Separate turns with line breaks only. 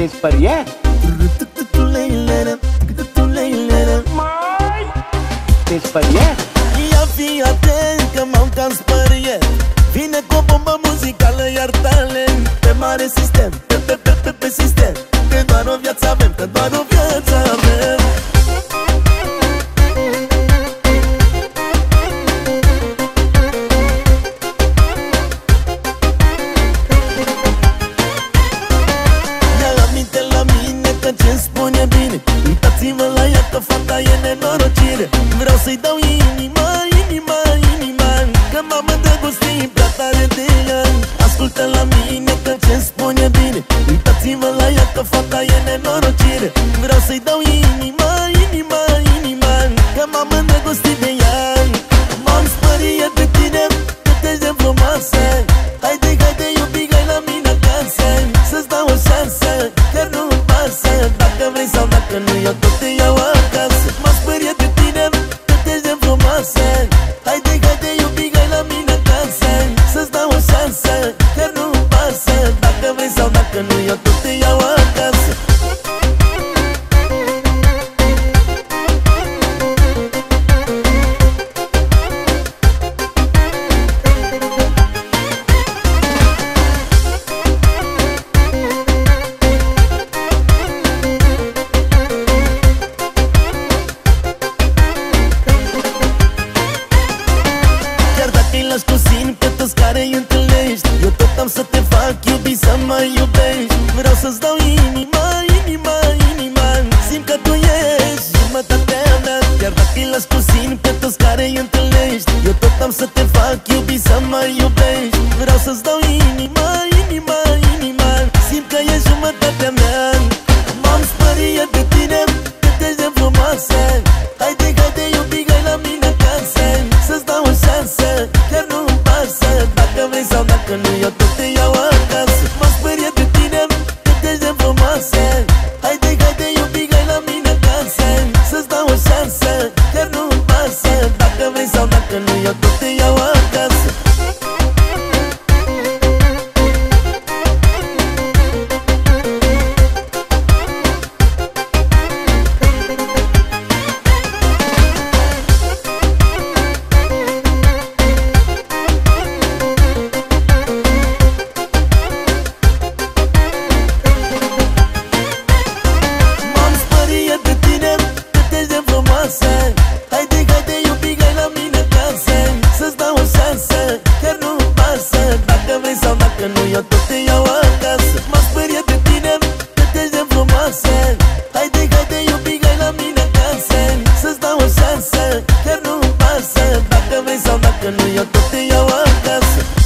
Te speriat? Te speriat?
Ia fii atent că m-am cam speriat. Vine cu o bombă muzicală, iar talent pe mare sistem, pe sistem. Că doar o viață avem, că doar o viață avem. Ia aminte la mine că ce-mi spune bine. Uitați-vă la ea că fata e nenorocire. Vreau să-i dau inima, inima, inima, că m-am îndrăgostit prea tare de ea. Ascultă la mine că ce-mi spune bine. Uitați-vă la ea că fata e nenorocire. Vreau să-i dau inima, inima, inima, că m-am îndrăgostit de ea. M-am speriat de tine, cât ești de frumoasă. Haide, haide iubit, hai la mine acasă. Să-ți dau o șansă, chiar nu-mi pasă. Dacă vrei sau dacă nu, eu tot te iau acasă. M-am speriat de tine, cât ești de frumoasă. Haide, haide iubit, hai la mine acasă. Să-ți dau o șansă, chiar nu-mi pasă. Dacă vrei sau dacă nu, eu tot te iau acasă. Cu sine pe toți care îi întâlnești. Eu tot am să te fac iubit, să mă iubești. Vreau să-ți dau inima, inima, inima. Simt că tu ești jumătatea mea. Chiar dacă îi lași cu sine pe toți care îi întâlnești. Eu tot am să te fac iubit, să mă iubești. Vreau să-ți dau inima, inima, inima. Simt că ești jumătatea mea. M-am speriat de tine, cât ești de frumoasă. Haide, haide iubit, hai la mine acasă. Să-ți dau o șansă, chiar nu-mi pasă. Dacă vrei sau dacă nu, eu tot te iau acasă. M-am speriat de tine, cât ești de frumoasă. Haide, haide iubit, hai la mine acasă. Să-ți dau o șansă, chiar nu-mi pasă. Dacă vrei sau dacă nu, eu tot te iau acasă. Haide, haide iubit, hai la mine acasă. Să-ți dau o șansă, chiar nu-mi pasă. Dacă vrei sau dacă nu, eu tot te iau acasă. M-am speriat de tine, cât ești de frumoasă. Haide, haide iubit, hai la mine acasă. Să-ți dau o șansă, chiar nu-mi pasă. Dacă vrei sau dacă nu, eu tot te iau acasă.